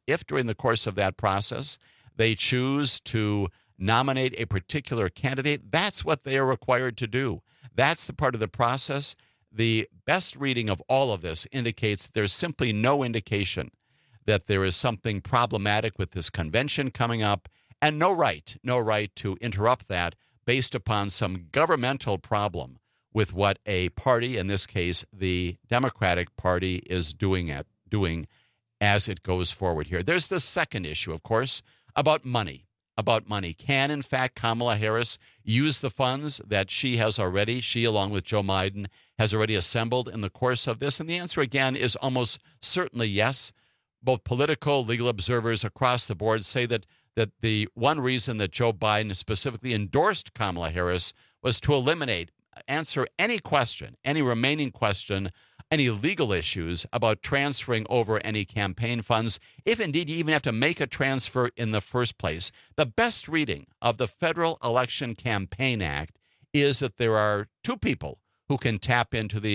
they choose to nominate a particular candidate, that's what they are required to do. That's the part of the process. The best reading of all of this indicates there's simply no indication that there is something problematic with this convention coming up, and no right to interrupt that based upon some governmental problem with what a party, in this case, the Democratic Party, is doing as it goes forward here. There's the second issue, of course, about money. Can, in fact, Kamala Harris use the funds that she, along with Joe Biden, has already assembled in the course of this? And the answer, again, is almost certainly yes. Both political, legal observers across the board say that the one reason that Joe Biden specifically endorsed Kamala Harris was to answer any question, any remaining question, any legal issues about transferring over any campaign funds, if indeed you even have to make a transfer in the first place. The best reading of the Federal Election Campaign Act is that there are two people who can tap into the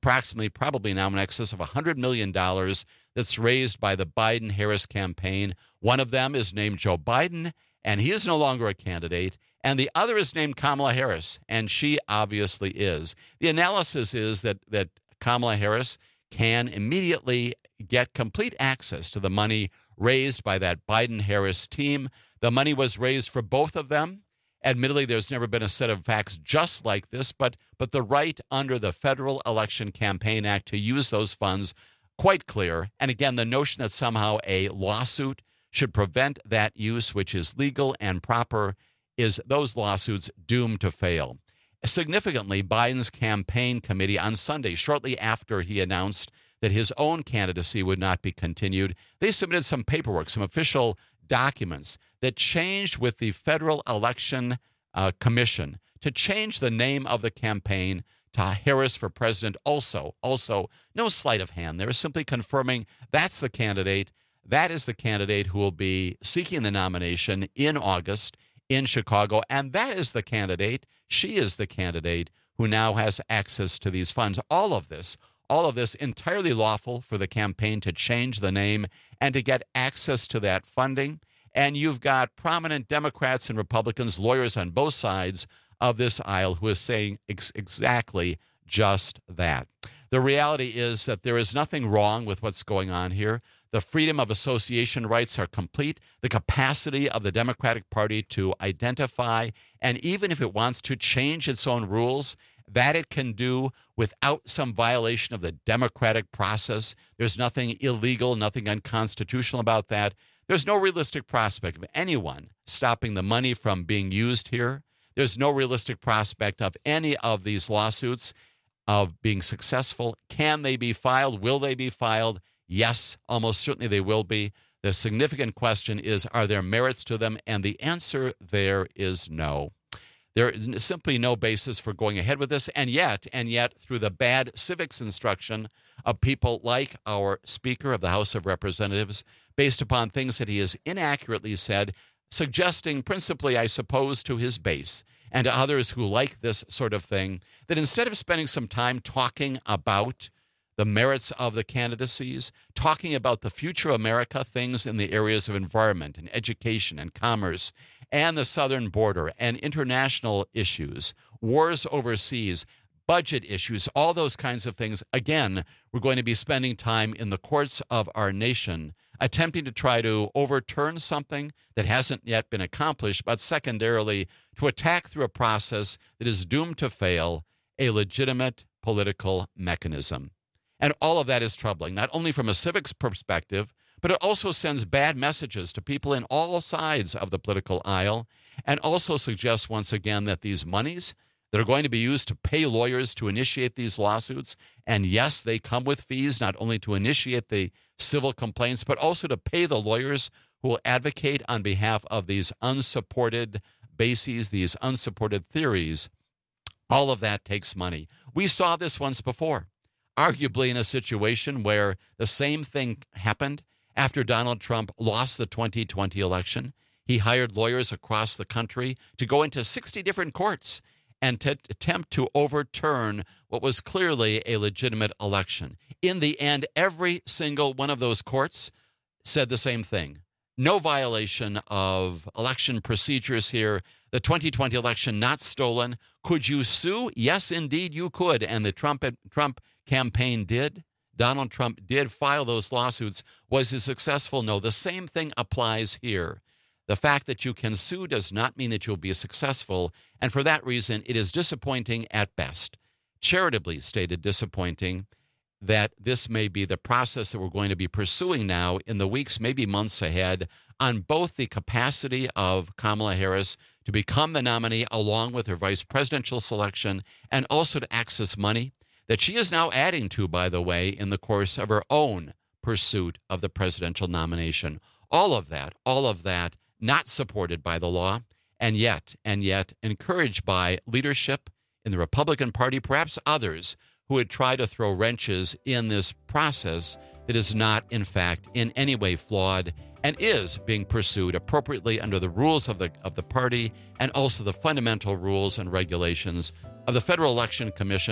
approximately probably now in excess of $100 million that's raised by the Biden-Harris campaign. One of them is named Joe Biden, and he is no longer a candidate. And the other is named Kamala Harris, and she obviously is. The analysis is that Kamala Harris can immediately get complete access to the money raised by that Biden-Harris team. The money was raised for both of them. Admittedly, there's never been a set of facts just like this, but the right under the Federal Election Campaign Act to use those funds, quite clear. And again, the notion that somehow a lawsuit should prevent that use, which is legal and proper, is those lawsuits doomed to fail. Significantly, Biden's campaign committee on Sunday, shortly after he announced that his own candidacy would not be continued, they submitted some paperwork, some official documents that changed with the Federal Election Commission to change the name of the campaign to Harris for President also. No sleight of hand. They're simply confirming that's the candidate. That is the candidate who will be seeking the nomination in August in Chicago. And that is the candidate, she is the candidate who now has access to these funds. All of this entirely lawful for the campaign to change the name and to get access to that funding. And you've got prominent Democrats and Republicans, lawyers on both sides of this aisle who are saying exactly just that. The reality is that there is nothing wrong with what's going on here. The freedom of association rights are complete. The capacity of the Democratic Party to identify, and even if it wants to change its own rules, that it can do without some violation of the democratic process. There's nothing illegal, nothing unconstitutional about that. There's no realistic prospect of anyone stopping the money from being used here. There's no realistic prospect of any of these lawsuits of being successful. Can they be filed? Will they be filed? Yes, almost certainly they will be. The significant question is, are there merits to them? And the answer there is no. There is simply no basis for going ahead with this. And yet, through the bad civics instruction of people like our Speaker of the House of Representatives, based upon things that he has inaccurately said, suggesting principally, I suppose, to his base and to others who like this sort of thing, that instead of spending some time talking about the merits of the candidacies, talking about the future of America, things in the areas of environment and education and commerce and the southern border and international issues, wars overseas, budget issues, all those kinds of things. Again, we're going to be spending time in the courts of our nation attempting to try to overturn something that hasn't yet been accomplished, but secondarily, to attack through a process that is doomed to fail a legitimate political mechanism. And all of that is troubling, not only from a civics perspective, but it also sends bad messages to people in all sides of the political aisle, and also suggests once again that these monies that are going to be used to pay lawyers to initiate these lawsuits, and yes, they come with fees not only to initiate the civil complaints, but also to pay the lawyers who will advocate on behalf of these unsupported bases, these unsupported theories. All of that takes money. We saw this once before, arguably in a situation where the same thing happened after Donald Trump lost the 2020 election. He hired lawyers across the country to go into 60 different courts and to attempt to overturn what was clearly a legitimate election. In the end, every single one of those courts said the same thing. No violation of election procedures here. The 2020 election not stolen. Could you sue? Yes, indeed, you could. And the Trump campaign did. Donald Trump did file those lawsuits. Was he successful? No. The same thing applies here. The fact that you can sue does not mean that you'll be successful. And for that reason, it is disappointing at best. Charitably stated disappointing that this may be the process that we're going to be pursuing now in the weeks, maybe months ahead, on both the capacity of Kamala Harris to become the nominee along with her vice presidential selection, and also to access money that she is now adding to, by the way, in the course of her own pursuit of the presidential nomination. All of that not supported by the law, and yet encouraged by leadership in the Republican Party, perhaps others who would try to throw wrenches in this process that is not, in fact, in any way flawed and is being pursued appropriately under the rules of the party and also the fundamental rules and regulations of the Federal Election Commission,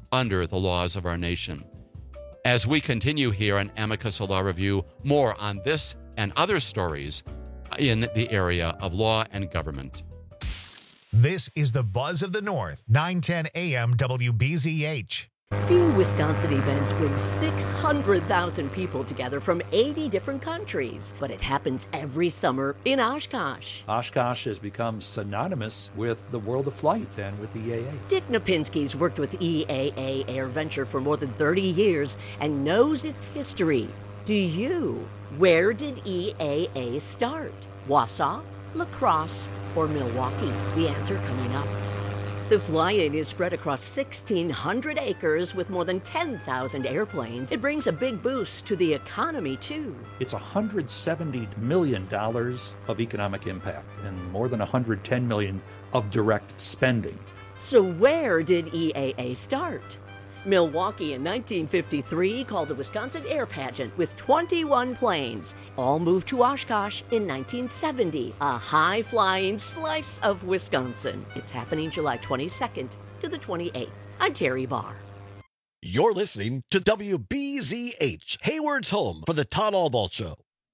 under the laws of our nation. As we continue here on Amicus Law Review, more on this and other stories in the area of law and government. This is the Buzz of the North, 910 AM WBZH. Few Wisconsin events bring 600,000 people together from 80 different countries, but it happens every summer in Oshkosh. Oshkosh has become synonymous with the world of flight and with EAA. Dick Napinski's worked with EAA AirVenture for more than 30 years and knows its history. Do you? Where did EAA start? Wausau, La Crosse, or Milwaukee? The answer coming up. The fly-in is spread across 1,600 acres with more than 10,000 airplanes. It brings a big boost to the economy, too. It's $170 million of economic impact and more than $110 million of direct spending. So where did EAA start? Milwaukee in 1953 called the Wisconsin Air Pageant with 21 planes. All moved to Oshkosh in 1970, a high-flying slice of Wisconsin. It's happening July 22nd to the 28th. I'm Terry Barr. You're listening to WBZH, Hayward's home for the Todd Albaugh Show.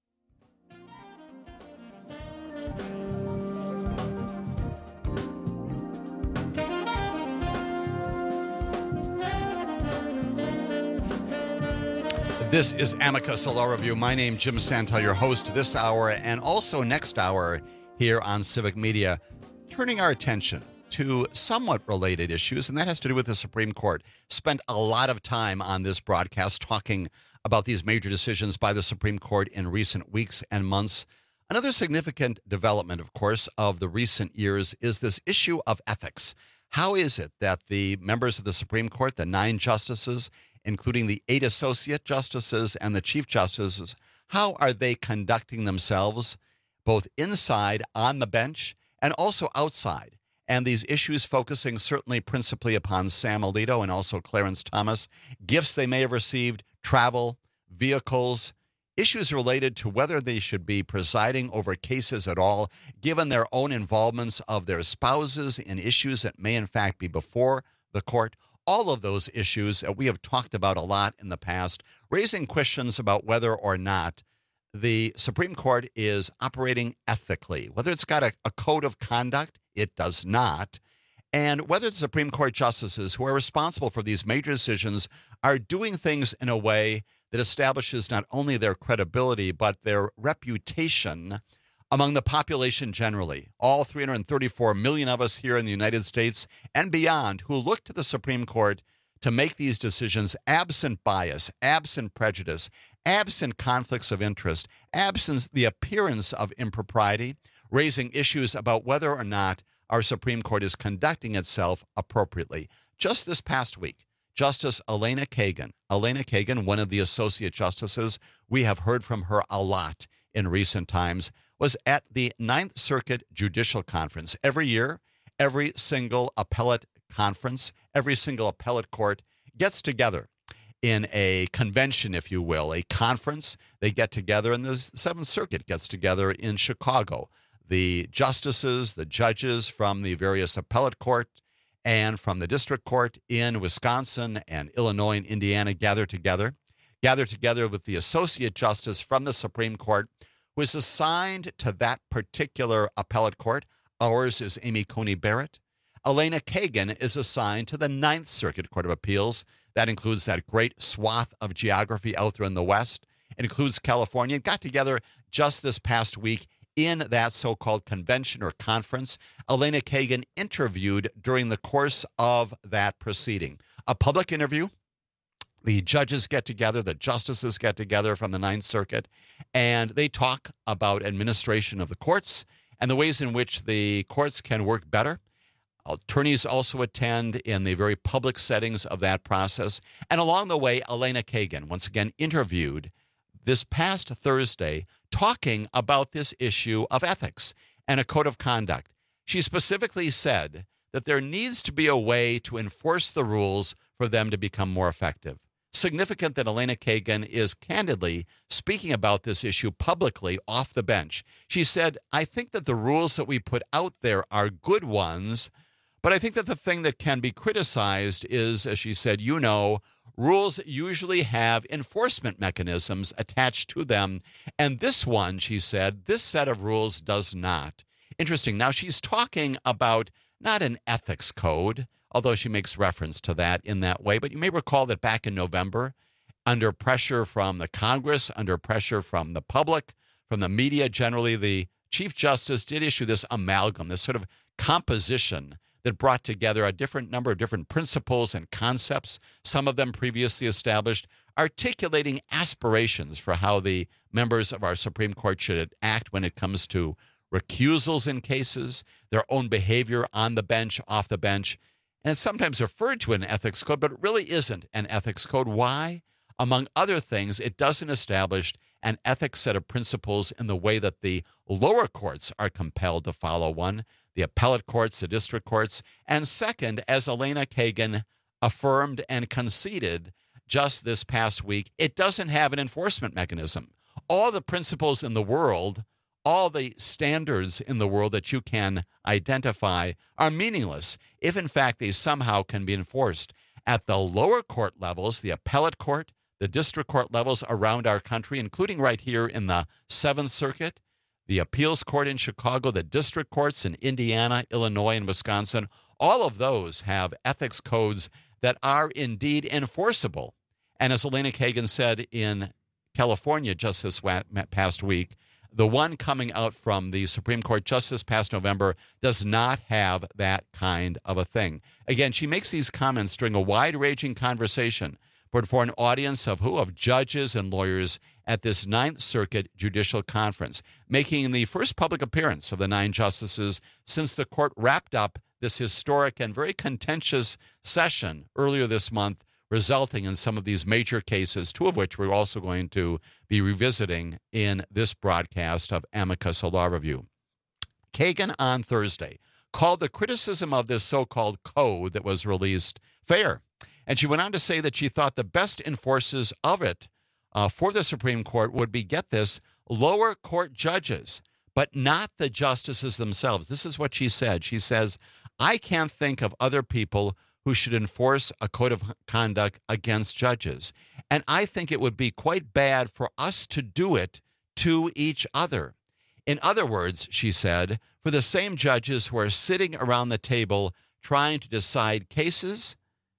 This is Amicus Law Review. My name, Jim Santel, your host this hour and also next hour here on Civic Media, turning our attention to somewhat related issues, and that has to do with the Supreme Court. Spent a lot of time on this broadcast talking about these major decisions by the Supreme Court in recent weeks and months. Another significant development, of course, of the recent years is this issue of ethics. How is it that the members of the Supreme Court, the 9 justices, including the 8 associate justices and the chief justices, how are they conducting themselves both inside on the bench and also outside? And these issues focusing certainly principally upon Sam Alito and also Clarence Thomas, gifts they may have received, travel, vehicles, issues related to whether they should be presiding over cases at all, given their own involvements of their spouses in issues that may in fact be before the court. All of those issues that we have talked about a lot in the past, raising questions about whether or not the Supreme Court is operating ethically, whether it's got a code of conduct, it does not, and whether the Supreme Court justices who are responsible for these major decisions are doing things in a way that establishes not only their credibility, but their reputation among the population generally, all 334 million of us here in the United States and beyond who look to the Supreme Court to make these decisions absent bias, absent prejudice, absent conflicts of interest, absent the appearance of impropriety, raising issues about whether or not our Supreme Court is conducting itself appropriately. Just this past week, Justice Elena Kagan, one of the associate justices, we have heard from her a lot in recent times, was at the Ninth Circuit Judicial Conference. Every year, every single appellate conference, every single appellate court gets together in a convention, if you will, a conference. They get together, and the Seventh Circuit gets together in Chicago. The justices, the judges from the various appellate court and from the district court in Wisconsin and Illinois and Indiana gather together with the associate justice from the Supreme Court, who is assigned to that particular appellate court. Ours is Amy Coney Barrett. Elena Kagan is assigned to the Ninth Circuit Court of Appeals. That includes that great swath of geography out there in the West. It includes California. It got together just this past week in that so-called convention or conference. Elena Kagan interviewed during the course of that proceeding. A public interview. The judges get together, the justices get together from the Ninth Circuit, and they talk about administration of the courts and the ways in which the courts can work better. Attorneys also attend in the very public settings of that process. And along the way, Elena Kagan, once again, interviewed this past Thursday, talking about this issue of ethics and a code of conduct. She specifically said that there needs to be a way to enforce the rules for them to become more effective. Significant that Elena Kagan is candidly speaking about this issue publicly off the bench. She said, I think that the rules that we put out there are good ones, But I think that the thing that can be criticized is, as she said, rules usually have enforcement mechanisms attached to them. And this one, she said, this set of rules does not. Interesting. Now, she's talking about not an ethics code, although she makes reference to that in that way. But you may recall that back in November, under pressure from the Congress, under pressure from the public, from the media generally, the Chief Justice did issue this amalgam, this sort of composition that brought together a different number of different principles and concepts, some of them previously established, articulating aspirations for how the members of our Supreme Court should act when it comes to recusals in cases, their own behavior on the bench, off the bench. And it's sometimes referred to an ethics code, but it really isn't an ethics code. Why? Among other things, it doesn't establish an ethics set of principles in the way that the lower courts are compelled to follow one, the appellate courts, the district courts. And second, as Elena Kagan affirmed and conceded just this past week, it doesn't have an enforcement mechanism. All the principles in the world, all the standards in the world that you can identify are meaningless if, in fact, they somehow can be enforced. At the lower court levels, the appellate court, the district court levels around our country, including right here in the Seventh Circuit, the appeals court in Chicago, the district courts in Indiana, Illinois, and Wisconsin, all of those have ethics codes that are indeed enforceable. And as Elena Kagan said in California just this past week, the one coming out from the Supreme Court just this past November does not have that kind of a thing. Again, she makes these comments during a wide-ranging conversation, but for an audience of who? Of judges and lawyers at this Ninth Circuit Judicial Conference, making the first public appearance of the 9 justices since the court wrapped up this historic and very contentious session earlier this month, resulting in some of these major cases, 2 of which we're also going to be revisiting in this broadcast of Amicus Law Review. Kagan on Thursday called the criticism of this so-called code that was released fair. And she went on to say that she thought the best enforcers of it for the Supreme Court would be, get this, lower court judges, but not the justices themselves. This is what she said. She says, I can't think of other people who should enforce a code of conduct against judges. And I think it would be quite bad for us to do it to each other. In other words, she said, for the same judges who are sitting around the table trying to decide cases,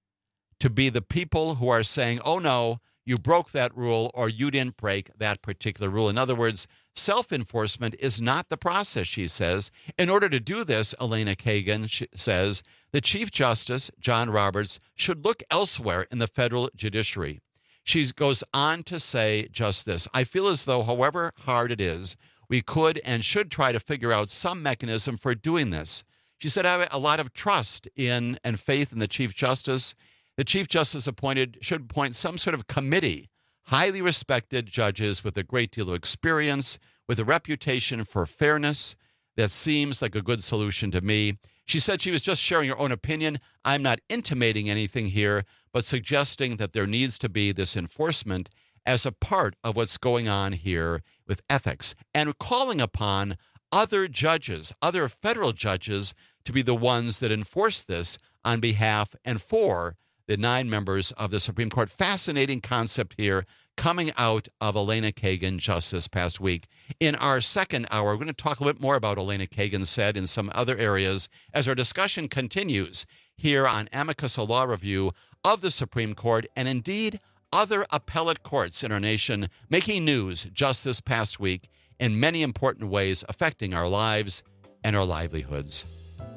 to be the people who are saying, oh no, you broke that rule or you didn't break that particular rule. In other words, self-enforcement is not the process, she says. In order to do this, Elena Kagan says, the Chief Justice, John Roberts, should look elsewhere in the federal judiciary. She goes on to say just this. I feel as though, however hard it is, we could and should try to figure out some mechanism for doing this. She said, I have a lot of trust in and faith in the Chief Justice. The Chief Justice should appoint some sort of committee, highly respected judges with a great deal of experience, with a reputation for fairness. That seems like a good solution to me. She said she was just sharing her own opinion. I'm not intimating anything here, but suggesting that there needs to be this enforcement as a part of what's going on here with ethics, and calling upon other judges, other federal judges, to be the ones that enforce this on behalf and for the 9 members of the Supreme Court. Fascinating concept here coming out of Elena Kagan just this past week. In our second hour, we're going to talk a little bit more about Elena Kagan said in some other areas as our discussion continues here on Amicus Law Review of the Supreme Court and indeed other appellate courts in our nation making news just this past week in many important ways affecting our lives and our livelihoods.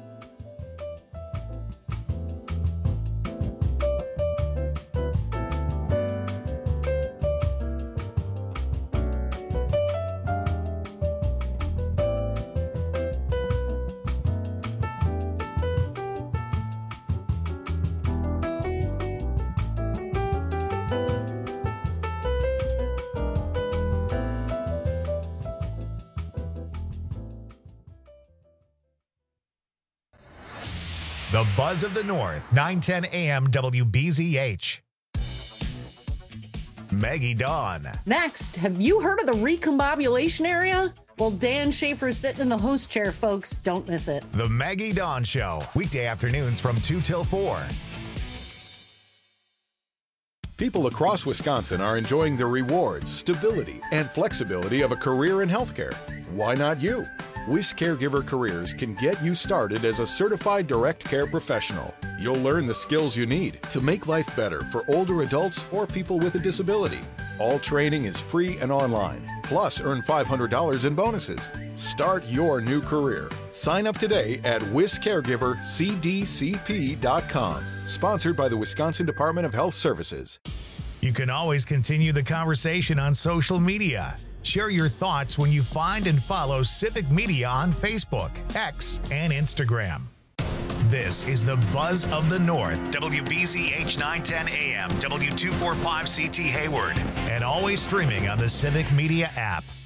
The Buzz of the North, 910 AM WBZH. Maggie Dawn. Next, have you heard of the recombobulation area? Well, Dan Schaefer's sitting in the host chair, folks. Don't miss it. The Maggie Dawn Show, weekday afternoons from 2 till 4. People across Wisconsin are enjoying the rewards, stability, and flexibility of a career in healthcare. Why not you? Wish Caregiver Careers can get you started as a certified direct care professional. You'll learn the skills you need to make life better for older adults or people with a disability. All training is free and online. Plus, earn $500 in bonuses. Start your new career. Sign up today at wiscaregivercdcp.com. Sponsored by the Wisconsin Department of Health Services. You can always continue the conversation on social media. Share your thoughts when you find and follow Civic Media on Facebook, X, and Instagram. This is the Buzz of the North, WBZH 910 AM, W245CT Hayward, and always streaming on the Civic Media app.